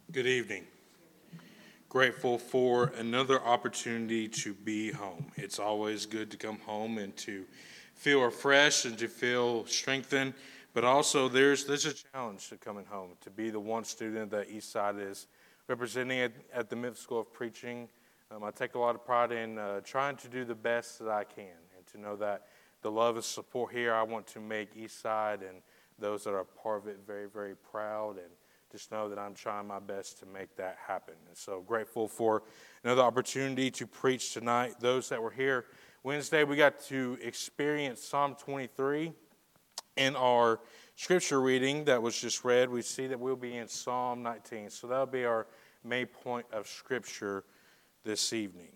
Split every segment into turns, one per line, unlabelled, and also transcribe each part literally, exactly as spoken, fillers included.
Good evening. Grateful for another opportunity to be home. It's always good to come home and to feel refreshed and to feel strengthened, but also there's there's a challenge to coming home, to be the one student that Eastside is representing at, at the Memphis School of Preaching. Um, I take a lot of pride in uh, trying to do the best that I can, and to know that the love and support here, I want to make Eastside and those that are part of it very, very proud, and just know that I'm trying my best to make that happen. And so grateful for another opportunity to preach tonight. Those that were here Wednesday, we got to experience Psalm twenty-three in our scripture reading that was just read. We see that we'll be in Psalm nineteen. So that'll be our main point of scripture this evening.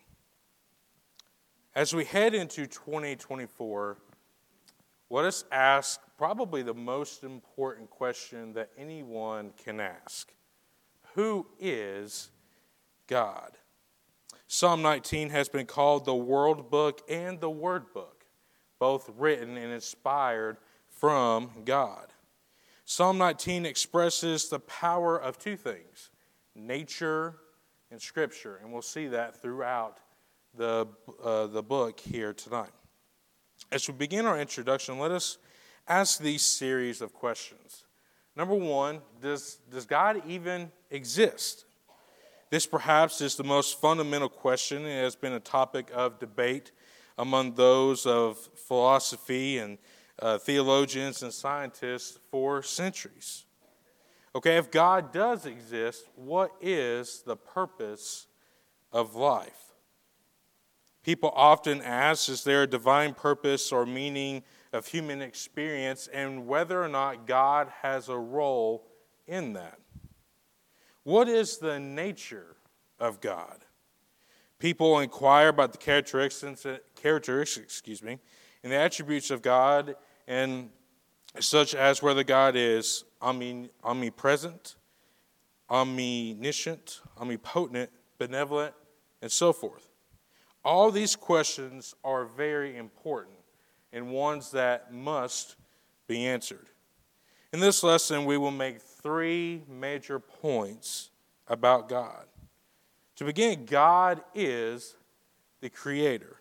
As we head into twenty twenty-four, let us ask probably the most important question that anyone can ask. Who is God? Psalm nineteen has been called the World Book and the Word Book, both written and inspired from God. Psalm nineteen expresses the power of two things, nature and Scripture, and we'll see that throughout the, uh, the book here tonight. As we begin our introduction, let us ask these series of questions. Number one, does, does God even exist? This perhaps is the most fundamental question. It has been a topic of debate among those of philosophy and uh, theologians and scientists for centuries. Okay, if God does exist, what is the purpose of life? People often ask, is there a divine purpose or meaning of human experience, and whether or not God has a role in that? What is the nature of God? People inquire about the characteristics, characteristics, excuse me, and the attributes of God, and such as whether God is omnipresent, omniscient, omnipotent, benevolent, and so forth. All these questions are very important and ones that must be answered. In this lesson, we will make three major points about God. To begin, God is the creator.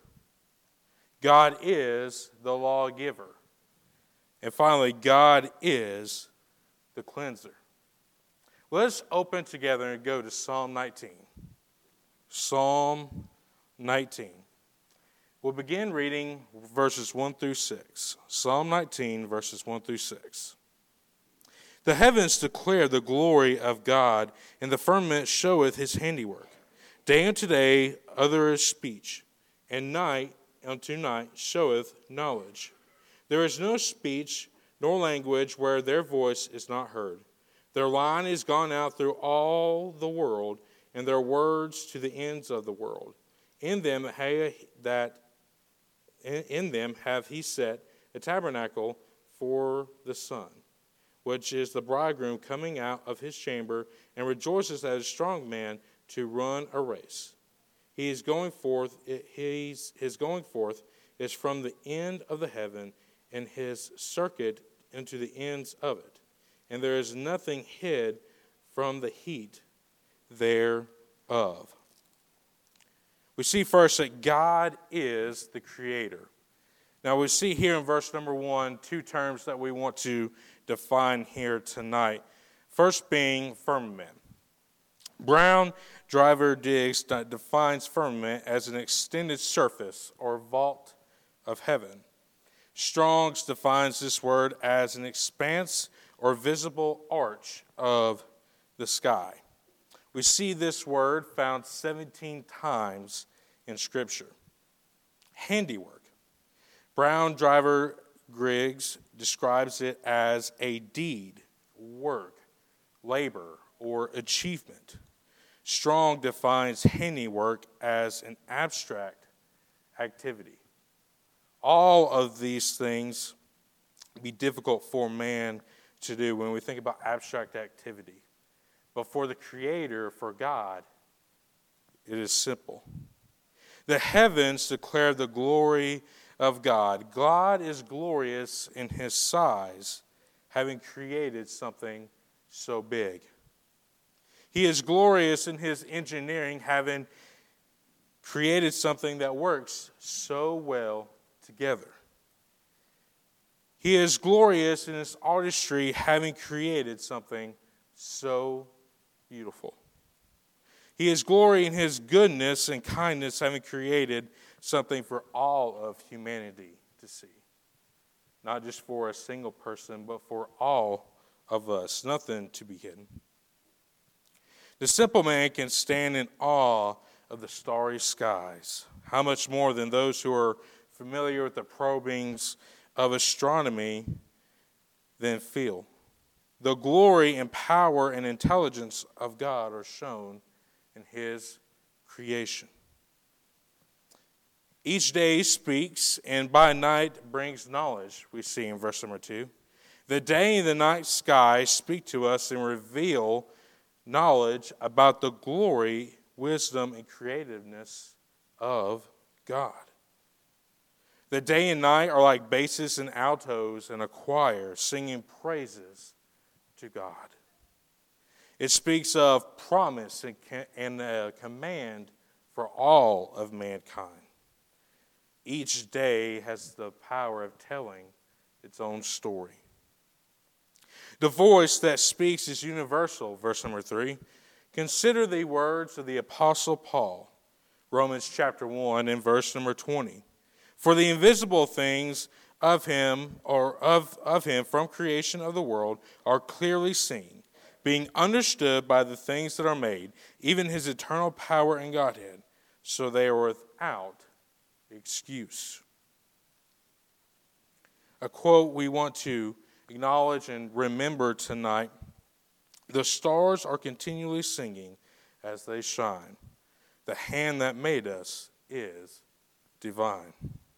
God is the lawgiver. And finally, God is the cleanser. Let's open together and go to Psalm nineteen. Psalm nineteen. We'll begin reading verses one through six. Psalm nineteen, verses one through six. The heavens declare the glory of God, and the firmament showeth his handiwork. Day unto day uttereth speech, and night unto night showeth knowledge. There is no speech nor language where their voice is not heard. Their line is gone out through all the world, and their words to the ends of the world. In them that in them hath he set a tabernacle for the sun, which is the bridegroom coming out of his chamber, and rejoices as a strong man to run a race. He is going forth. His his going forth is from the end of the heaven, and his circuit into the ends of it. And there is nothing hid from the heat thereof. We see first that God is the creator. Now we see here in verse number one two terms that we want to define here tonight. First being firmament. Brown Driver Diggs defines firmament as an extended surface or vault of heaven. Strong's defines this word as an expanse or visible arch of the sky. We see this word found seventeen times in Scripture. Handiwork. Brown Driver Griggs describes it as a deed, work, labor, or achievement. Strong defines handiwork as an abstract activity. All of these things be difficult for man to do when we think about abstract activity. But for the Creator, for God, it is simple. The heavens declare the glory of God. God is glorious in his size, having created something so big. He is glorious in his engineering, having created something that works so well together. He is glorious in his artistry, having created something so beautiful. He is glory in his goodness and kindness, having created something for all of humanity to see. Not just for a single person, but for all of us. Nothing to be hidden. The simple man can stand in awe of the starry skies. How much more than those who are familiar with the probings of astronomy then feel. The glory and power and intelligence of God are shown in his creation. Each day speaks, and by night brings knowledge, we see in verse number two. The day and the night sky speak to us and reveal knowledge about the glory, wisdom, and creativeness of God. The day and night are like basses and altos in a choir singing praises to God. It speaks of promise and a command for all of mankind. Each day has the power of telling its own story. The voice that speaks is universal, verse number three. Consider the words of the Apostle Paul, Romans chapter one and verse number twenty. For the invisible things of him, or of, of him from creation of the world, are clearly seen, being understood by the things that are made, even his eternal power and Godhead, so they are without excuse. A quote we want to acknowledge and remember tonight: the stars are continually singing as they shine. The hand that made us is divine.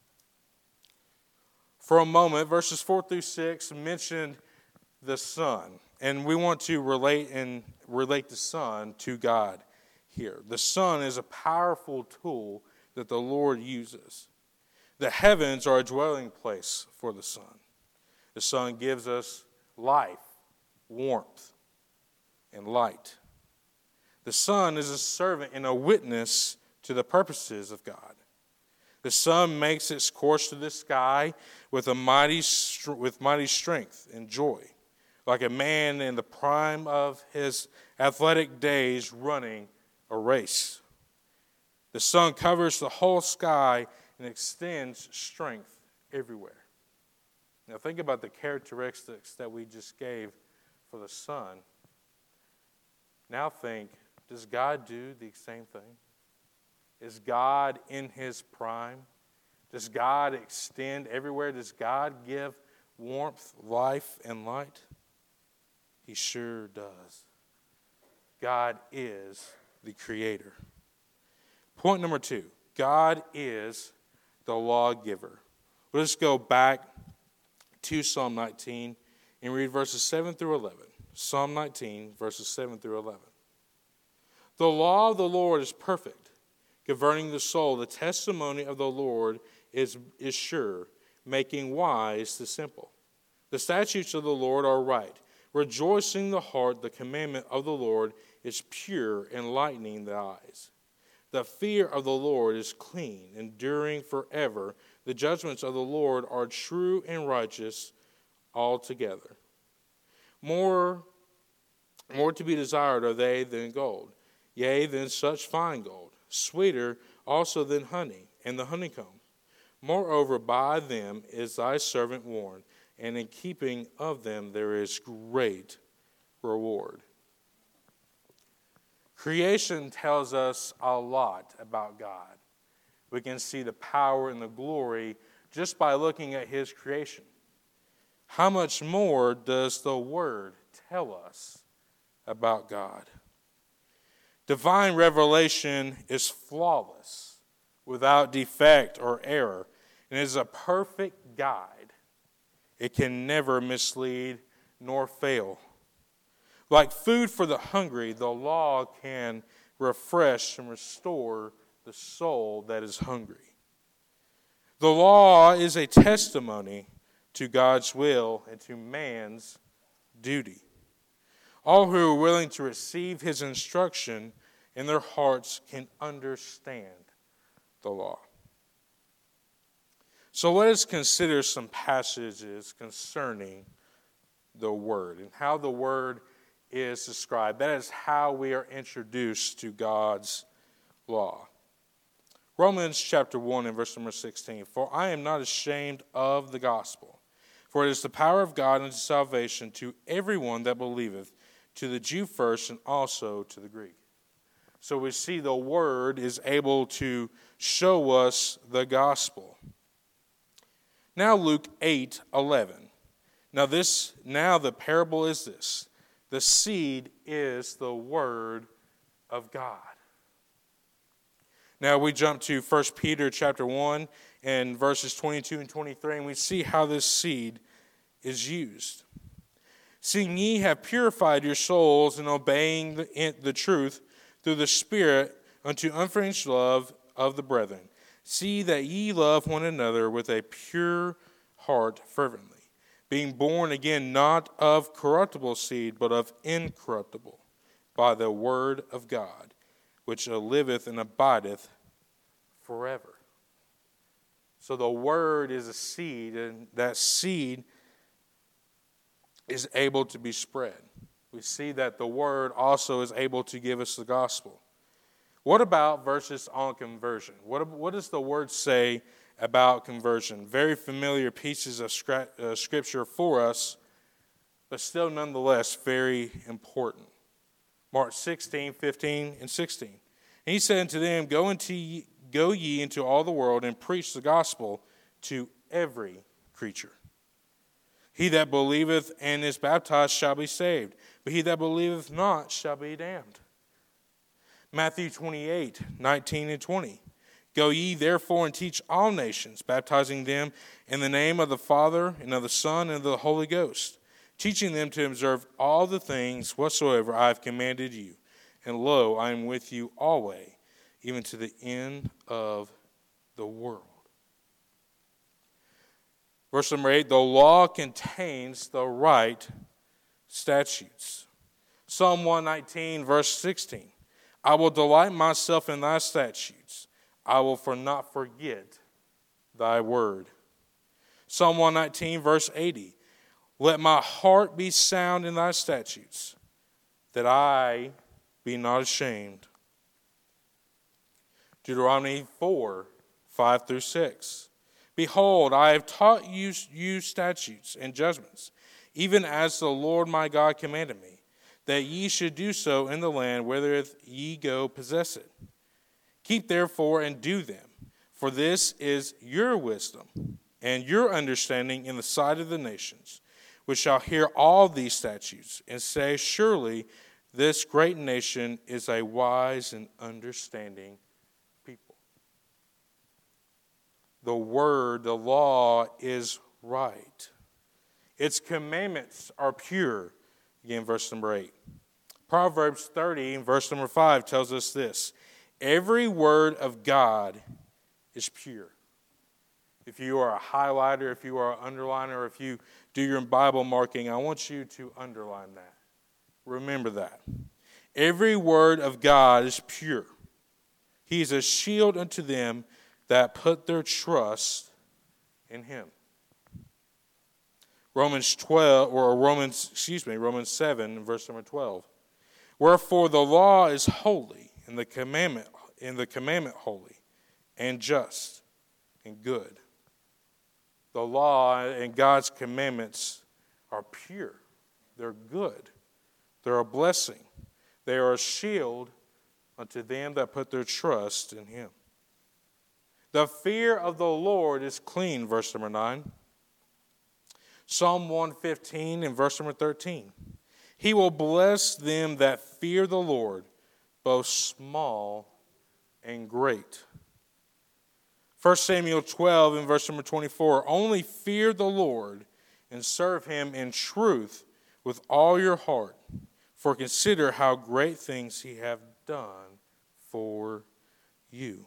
For a moment, verses four through six mentioned the sun, and we want to relate and relate the sun to God here. The sun is a powerful tool that the Lord uses. The heavens are a dwelling place for the sun. The sun gives us life, warmth, and light. The sun is a servant and a witness to the purposes of God. The sun makes its course to the sky with a mighty with mighty strength and joy, like a man in the prime of his athletic days running a race. The sun covers the whole sky and extends strength everywhere. Now think about the characteristics that we just gave for the sun. Now think, does God do the same thing? Is God in his prime? Does God extend everywhere? Does God give warmth, life, and light? He sure does. God is the creator. Point number two, God is the lawgiver. Let's go back to Psalm nineteen and read verses seven through eleven. Psalm nineteen, verses seven through eleven. The law of the Lord is perfect, governing the soul. The testimony of the Lord is, is sure, making wise the simple. The statutes of the Lord are right, rejoicing the heart. The commandment of the Lord is pure, enlightening the eyes. The fear of the Lord is clean, enduring forever. The judgments of the Lord are true and righteous altogether. More, more to be desired are they than gold, yea, than such fine gold, sweeter also than honey and the honeycomb. Moreover, by them is thy servant warned, and in keeping of them there is great reward. Creation tells us a lot about God. We can see the power and the glory just by looking at his creation. How much more does the Word tell us about God? Divine revelation is flawless, without defect or error, and is a perfect guide. It can never mislead nor fail. Like food for the hungry, the law can refresh and restore the soul that is hungry. The law is a testimony to God's will and to man's duty. All who are willing to receive his instruction in their hearts can understand the law. So let us consider some passages concerning the Word and how the Word is described. That is how we are introduced to God's law. Romans chapter one and verse number sixteen. For I am not ashamed of the gospel, for it is the power of God unto salvation to everyone that believeth, to the Jew first and also to the Greek. So we see the Word is able to show us the gospel. Now Luke eight eleven. Now this now the parable is this. The seed is the Word of God. Now we jump to First Peter chapter one and verses twenty-two and twenty-three, and we see how this seed is used. Seeing ye have purified your souls in obeying the, the truth through the Spirit unto unfeigned love of the brethren, see that ye love one another with a pure heart fervently, being born again not of corruptible seed, but of incorruptible, by the word of God, which liveth and abideth forever. So the word is a seed, and that seed is able to be spread. We see that the word also is able to give us the gospel. What about verses on conversion? What, what does the word say about conversion? Very familiar pieces of scripture for us, but still nonetheless very important. Mark sixteen, fifteen, and sixteen. And he said unto them, Go, into ye, go ye into all the world and preach the gospel to every creature. He that believeth and is baptized shall be saved, but he that believeth not shall be damned. Matthew twenty-eight, nineteen and twenty. Go ye therefore and teach all nations, baptizing them in the name of the Father and of the Son and of the Holy Ghost, teaching them to observe all the things whatsoever I have commanded you. And lo, I am with you always, even to the end of the world. Verse number eight, the law contains the right statutes. Psalm one nineteen, verse sixteen. I will delight myself in thy statutes. I will for not forget thy word. Psalm one nineteen, verse eighty. Let my heart be sound in thy statutes, that I be not ashamed. Deuteronomy four, five through six. Behold, I have taught you, you statutes and judgments, even as the Lord my God commanded me, that ye should do so in the land whither ye go possess it. Keep therefore and do them, for this is your wisdom and your understanding in the sight of the nations, which shall hear all these statutes, and say, Surely this great nation is a wise and understanding people. The word, the law, is right. Its commandments are pure. Again, verse number eight. Proverbs thirty, verse number five tells us this. Every word of God is pure. If you are a highlighter, if you are an underliner, or if you do your Bible marking, I want you to underline that. Remember that. Every word of God is pure. He is a shield unto them that put their trust in him. Romans twelve, or Romans, excuse me, Romans seven, verse number twelve. Wherefore the law is holy, and the commandment, and the commandment holy, and just, and good. The law and God's commandments are pure. They're good. They're a blessing. They are a shield unto them that put their trust in him. The fear of the Lord is clean, verse number nine. Psalm one fifteen and verse number thirteen. He will bless them that fear the Lord, both small and great. First Samuel twelve and verse number twenty-four. Only fear the Lord and serve him in truth with all your heart. For consider how great things he hath done for you.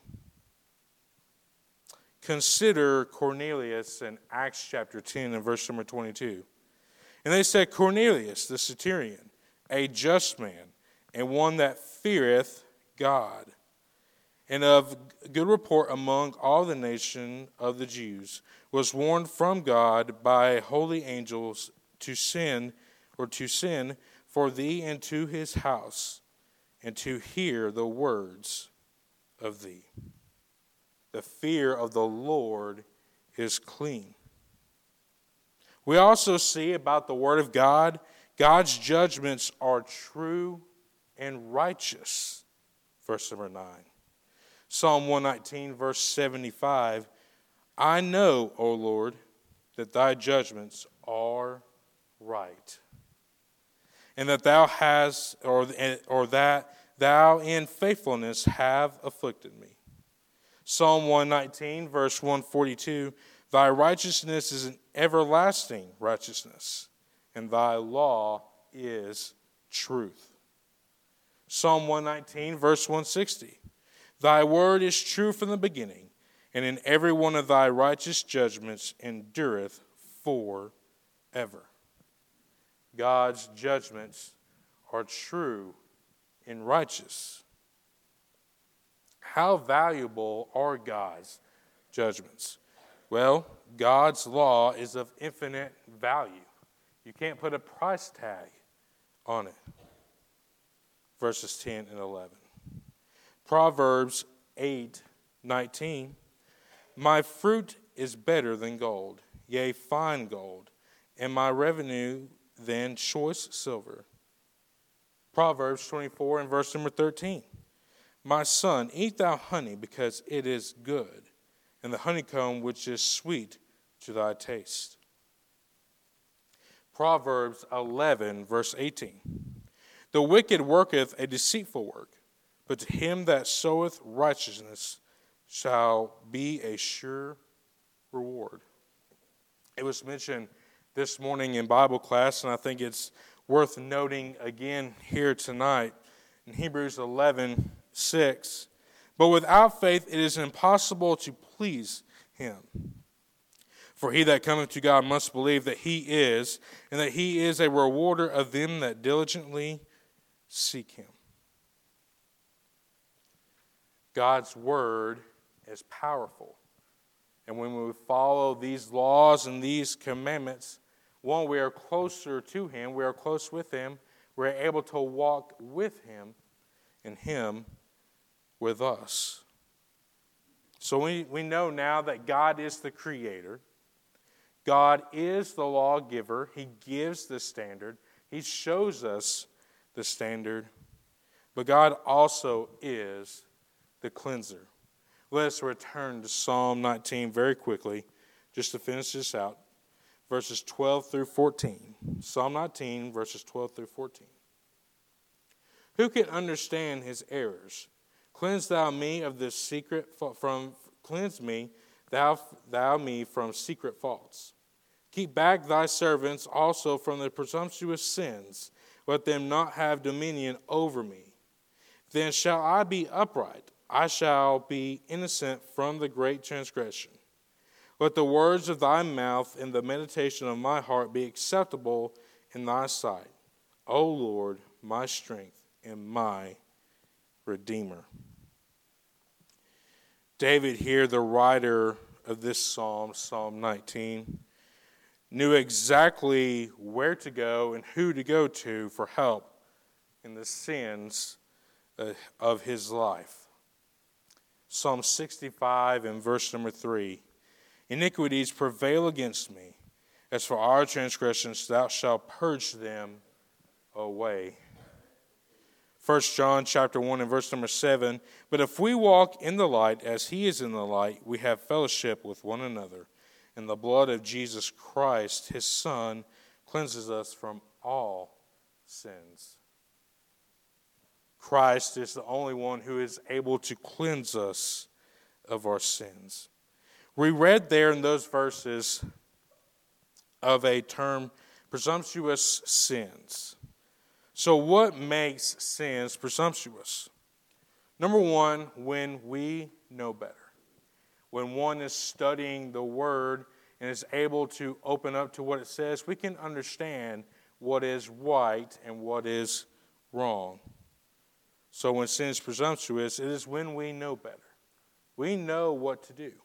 Consider Cornelius in Acts chapter ten and verse number twenty-two. And they said, Cornelius, the centurion, a just man, and one that feareth God, and of good report among all the nation of the Jews, was warned from God by holy angels to sin or to sin for thee and to his house, and to hear the words of thee. The fear of the Lord is clean. We also see about the word of God, God's judgments are true and righteous. Verse number nine. Psalm one nineteen, verse seventy-five. I know, O Lord, that thy judgments are right, and that thou hast, or, or that thou in faithfulness have afflicted me. Psalm one nineteen, verse one forty-two. Thy righteousness is an everlasting righteousness, and thy law is truth. Psalm one nineteen, verse one sixty. Thy word is true from the beginning, and in every one of thy righteous judgments endureth forever. God's judgments are true and righteous. How valuable are God's judgments? Well, God's law is of infinite value. You can't put a price tag on it. Verses ten and eleven. Proverbs eight nineteen. My fruit is better than gold, yea, fine gold, and my revenue than choice silver. Proverbs twenty-four and verse number thirteen. My son, eat thou honey, because it is good, and the honeycomb which is sweet to thy taste. Proverbs eleven, verse eighteen. The wicked worketh a deceitful work, but to him that soweth righteousness shall be a sure reward. It was mentioned this morning in Bible class, and I think it's worth noting again here tonight in Hebrews eleven six. But without faith it is impossible to please him. For he that cometh to God must believe that he is, and that he is a rewarder of them that diligently seek him. God's word is powerful. And when we follow these laws and these commandments, one, we are closer to him, we are close with him, we're able to walk with him, and him with us. So we, we know now that God is the creator. God is the lawgiver. He gives the standard. He shows us the standard. But God also is the cleanser. Let us return to Psalm nineteen very quickly, just to finish this out. Verses twelve through fourteen. Psalm nineteen, verses twelve through fourteen. Who can understand his errors? Cleanse thou me of this secret from cleanse me, thou thou me from secret faults. Keep back thy servants also from their presumptuous sins. Let them not have dominion over me. Then shall I be upright. I shall be innocent from the great transgression. Let the words of thy mouth and the meditation of my heart be acceptable in thy sight, O Lord, my strength and my Redeemer. David here, the writer of this psalm, Psalm nineteen, knew exactly where to go and who to go to for help in the sins of his life. Psalm sixty-five and verse number three. Iniquities prevail against me. As for our transgressions, thou shalt purge them away. First John chapter one and verse number seven. But if we walk in the light as he is in the light, we have fellowship with one another. And the blood of Jesus Christ, his Son, cleanses us from all sins. Christ is the only one who is able to cleanse us of our sins. We read there in those verses of a term, presumptuous sins. So what makes sins presumptuous? Number one, when we know better. When one is studying the Word and is able to open up to what it says, we can understand what is right and what is wrong. So when sin is presumptuous, it is when we know better. We know what to do.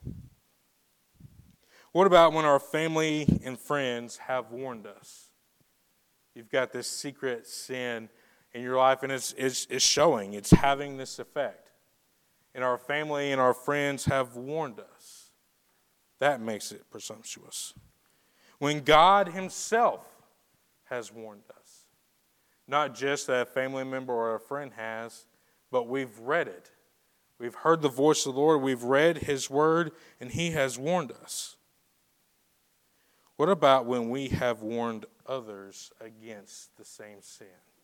What about when our family and friends have warned us? You've got this secret sin in your life, and it's, it's, it's showing. It's having this effect. And our family and our friends have warned us. That makes it presumptuous. When God himself has warned us. Not just that a family member or a friend has, but we've read it. We've heard the voice of the Lord. We've read his word, and he has warned us. What about when we have warned others against the same sin?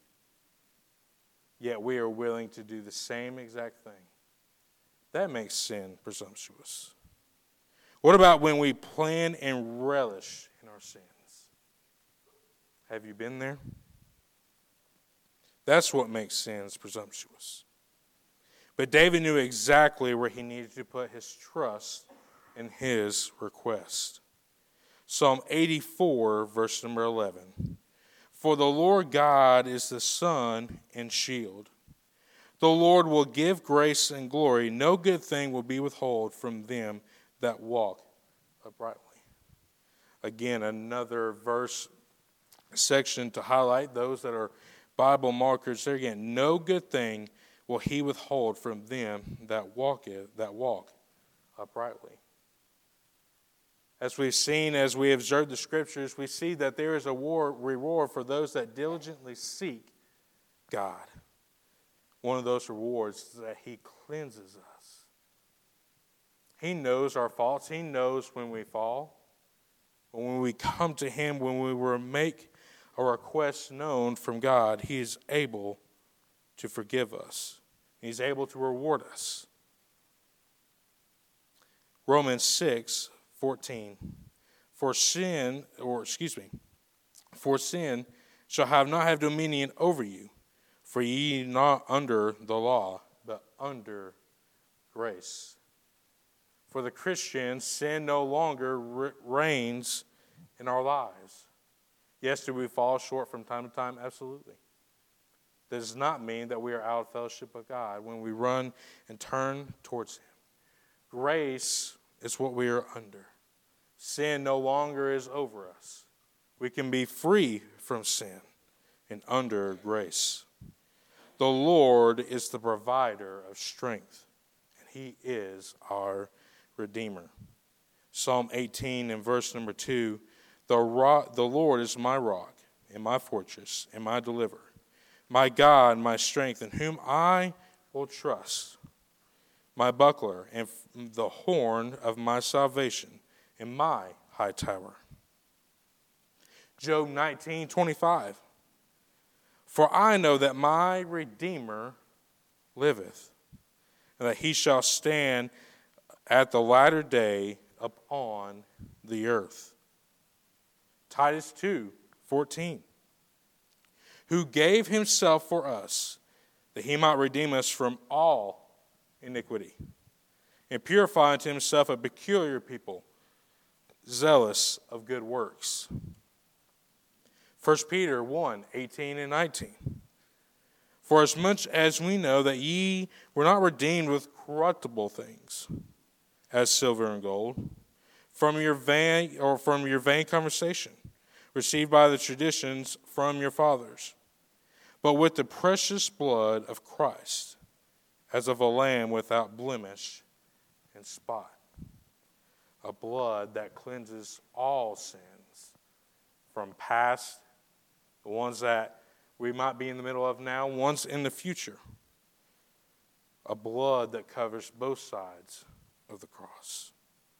Yet we are willing to do the same exact thing. That makes sin presumptuous. What about when we plan and relish in our sins? Have you been there? That's what makes sins presumptuous. But David knew exactly where he needed to put his trust in his request. Psalm eighty-four, verse number eleven. For the Lord God is the sun and shield. The Lord will give grace and glory. No good thing will be withheld from them that walk uprightly. Again, another verse section to highlight those that are Bible markers. There again, no good thing will he withhold from them that walk it, that walk uprightly. As we've seen, as we observe the scriptures, we see that there is a war, reward for those that diligently seek God. One of those rewards is that he cleanses us. He knows our faults. He knows when we fall. But when we come to him, when we were make a request known from God, he is able to forgive us. He's able to reward us. Romans six fourteen. For sin, or excuse me, for sin shall have not have dominion over you, for ye are not under the law, but under grace. For the Christian, sin no longer reigns in our lives. Yes, do we fall short from time to time? Absolutely. That does not mean that we are out of fellowship with God when we run and turn towards him. Grace is what we are under. Sin no longer is over us. We can be free from sin and under grace. The Lord is the provider of strength, and he is our Redeemer. Psalm eighteen and verse number two, the, rock, the Lord is my rock and my fortress and my deliverer, my God, my strength, in whom I will trust, my buckler and the horn of my salvation, and my high tower. Job nineteen twenty-five. For I know that my Redeemer liveth, and that he shall stand at the latter day upon the earth. Titus two fourteen. Who gave himself for us, that he might redeem us from all iniquity, and purify unto himself a peculiar people, zealous of good works. First Peter one eighteen and nineteen. For as much as we know that ye were not redeemed with corruptible things, as silver and gold, from your vain or from your vain conversation, received by the traditions from your fathers, but with the precious blood of Christ, as of a lamb without blemish and spot. A blood that cleanses all sins, from past, the ones that we might be in the middle of now, ones in the future. A blood that covers both sides of the cross.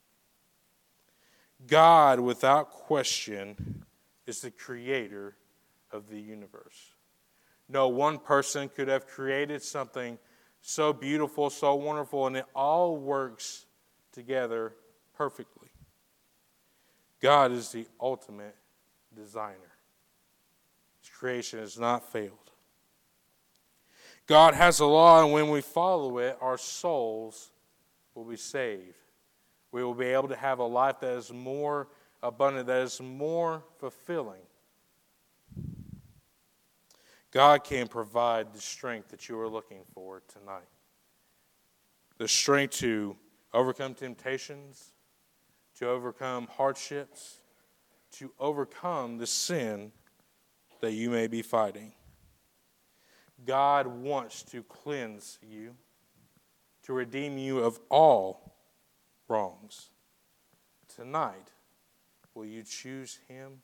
God, without question, is the creator of the universe. No one person could have created something so beautiful, so wonderful, and it all works together perfectly. God is the ultimate designer. His creation has not failed. God has a law, and when we follow it, our souls will be saved. We will be able to have a life that is more abundant, that is more fulfilling. God can provide the strength that you are looking for tonight. The strength to overcome temptations, to overcome hardships, to overcome the sin that you may be fighting. God wants to cleanse you, to redeem you of all wrongs. Tonight, will you choose him?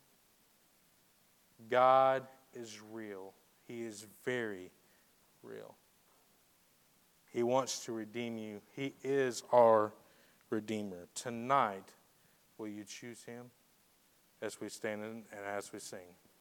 God is real. He is very real. He wants to redeem you. He is our Redeemer. Tonight, will you choose him as we stand and as we sing?